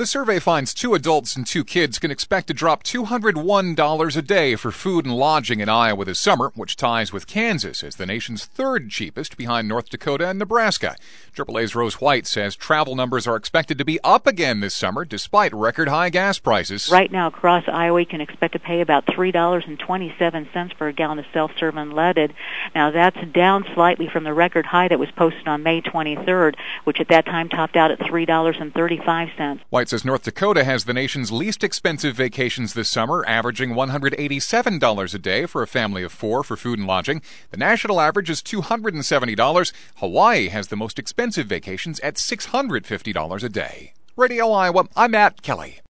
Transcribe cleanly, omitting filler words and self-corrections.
The survey finds 2 adults and 2 kids can expect to drop $201 a day for food and lodging in Iowa this summer, which ties with Kansas as the nation's 3rd cheapest behind North Dakota and Nebraska. AAA's Rose White says travel numbers are expected to be up again this summer despite record high gas prices. Right now across Iowa, you can expect to pay about $3.27 for a gallon of self-serve unleaded. Now that's down slightly from the record high that was posted on May 23rd, which at that time topped out at $3.35. White says North Dakota has the nation's least expensive vacations this summer, averaging $187 a day for a family of 4 for food and lodging. The national average is $270. Hawaii has the most expensive vacations at $650 a day. Radio Iowa, I'm Matt Kelly.